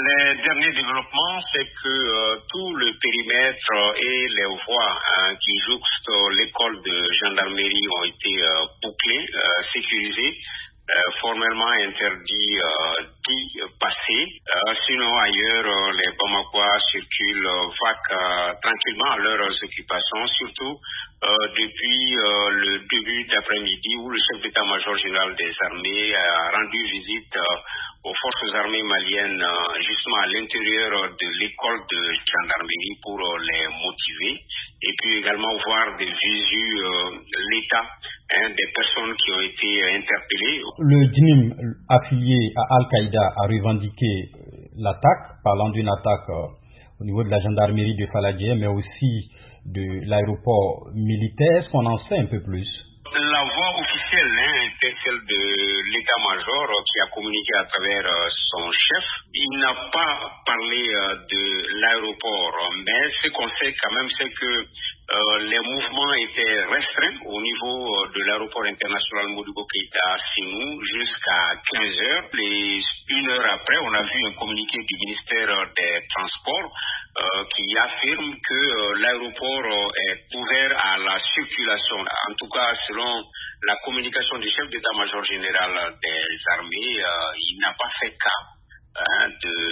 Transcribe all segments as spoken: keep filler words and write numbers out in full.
Les derniers développements, c'est que euh, tout le périmètre et les voies hein, qui jouxtent l'école de gendarmerie ont été euh, bouclées, euh, sécurisées, euh, formellement interdits euh, d'y passer. Euh, sinon, ailleurs, euh, les Bamakois circulent euh, vagues euh, tranquillement à leurs occupations, surtout euh, depuis euh, le début d'après-midi où le chef d'état-major général des armées a rendu visite euh, aux forces armées maliennes euh, justement à l'intérieur de l'école de gendarmerie pour euh, les motiver et puis également voir des visu euh, l'état hein, des personnes qui ont été euh, interpellées. Le D N I M affilié à Al-Qaïda a revendiqué l'attaque, parlant d'une attaque euh, au niveau de la gendarmerie de Faladjé, mais aussi de l'aéroport militaire. Est-ce qu'on en sait un peu plus? La voix officielle hein, était celle de l'état-major euh, qui a communiqué à travers euh, son chef. Il n'a pas parlé euh, de l'aéroport, mais ce qu'on sait quand même, c'est que euh, les mouvements étaient restreints au niveau euh, de l'aéroport international Modibo Keïta Sénou jusqu'à quinze heures. Et une heure après, on a vu un communiqué du ministère des Transports euh, qui affirme que euh, l'aéroport euh, est ouvert à la circulation. En tout cas, selon la communication du chef d'état-major général des armées, euh, il n'a pas fait cas hein,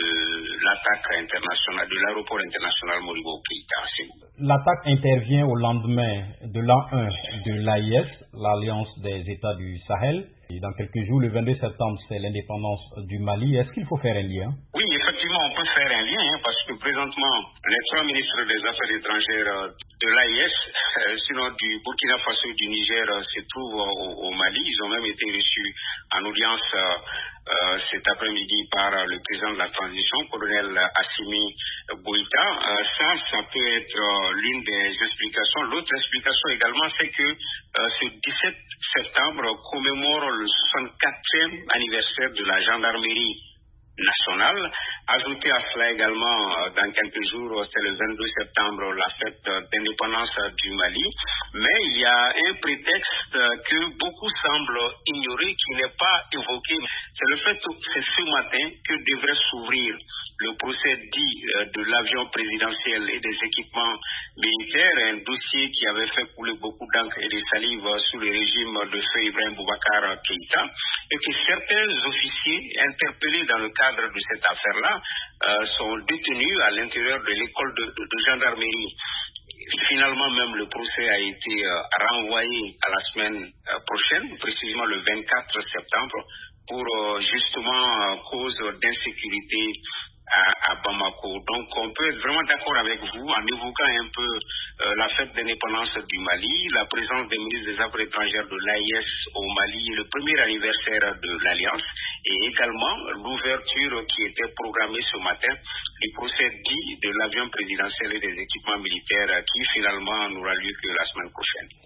de l'attaque internationale, de l'aéroport international Modibo Keïta Sénou. L'attaque intervient au lendemain de l'an un de l'A I S, l'Alliance des États du Sahel. Et dans quelques jours, le vingt-deux septembre, c'est l'indépendance du Mali. Est-ce qu'il faut faire un lien? Oui, effectivement, on peut faire un lien, hein, parce que présentement, les trois ministres des Affaires étrangères de l'A I S, euh, sinon du Burkina Faso et du Niger, euh, se trouvent au, au Mali. Ils ont même été reçus en audience euh, euh, cet après-midi par euh, le président de la transition, colonel Assimi Goïta. Euh, ça, ça peut être euh, l'une des explications. L'autre explication également, c'est que euh, ce dix-sept septembre commémore le soixante-quatrième anniversaire de la gendarmerie nationale. Ajouté à cela également, euh, dans quelques jours, c'est le vingt-deux septembre, la fête d'indépendance du Mali. Mais il y a un prétexte que beaucoup semblent ignorer, qui n'est pas évoqué. C'est le fait que c'est ce matin que devrait s'ouvrir le procès dit euh, de l'avion présidentiel et des équipements militaires, un dossier qui avait fait couler beaucoup d'encre et de salive sous le régime de feu Ibrahim Boubacar Keïta, et que certains officiers interpellés dans le cadre de cette affaire-là euh, sont détenus à l'intérieur de l'école de, de, de gendarmerie. Finalement, même le procès a été euh, renvoyé à la semaine euh, prochaine, précisément le vingt-quatre septembre, pour euh, justement euh, cause d'insécurité à, à Bamako. Donc on peut être vraiment d'accord avec vous en évoquant un peu euh, la fête d'indépendance du Mali, la présence des ministres des Affaires étrangères de l'A I S au Mali, le premier anniversaire de l'Alliance, et également l'ouverture qui était programmée ce matin du procès dit de l'avion présidentiel et des équipements militaires qui finalement n'aura lieu que la semaine prochaine.